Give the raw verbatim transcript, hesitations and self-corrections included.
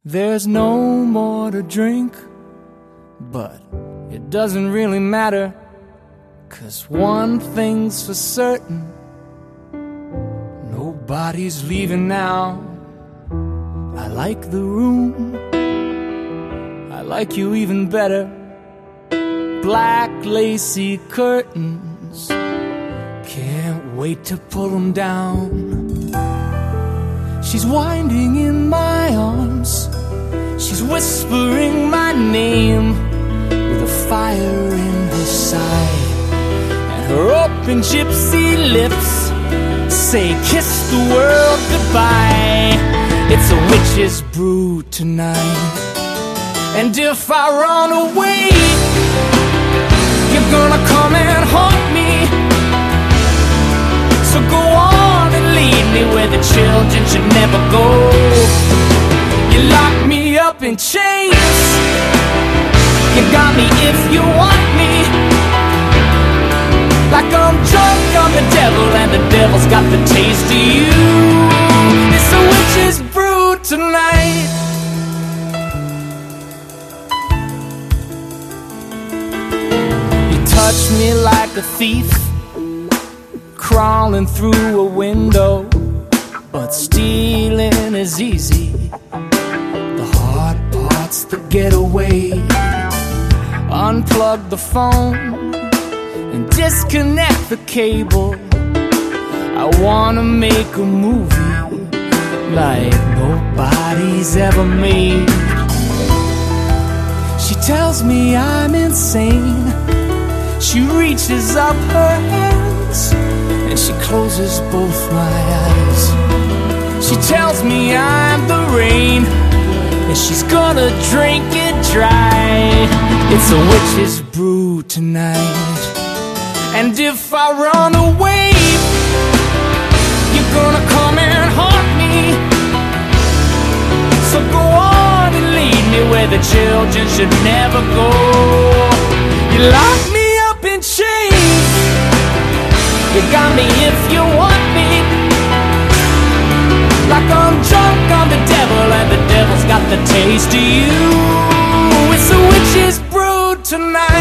There's no more to drink, but it doesn't really matter, 'cause one thing's for certain, nobody's leaving now. I like the room, I like you even better. Black lacy curtains, can't wait to pull them down. She's winding in my arms, she's whispering my name, with a fire in her side, and her open gypsy lips say kiss the world goodbye. It's a witch's brew tonight, and if I run away, you're gonna come and haunt me. So go on and lead me where the children should never go. You lock me up in chains, you got me if you want me, like I'm drunk on the devil and the devil's got the taste of you. It's a witch's brew tonight. You touch me like a thief, crawling through a window, but stealing is easy. The hard part's the getaway. Unplug the phone and disconnect the cable. I wanna make a movie like nobody's ever made. She tells me I'm insane, she reaches up her hands and she closes both my eyes. She tells me I'm the rain, and she's gonna drink it dry. It's a witch's brew tonight, and if I run away, you're gonna come and haunt me. So go on and lead me where the children should never go. You lock me up in chains, you got me if you want me, like I'm drunk on the devil and the devil's got the taste of you. It's a witch's brew tonight.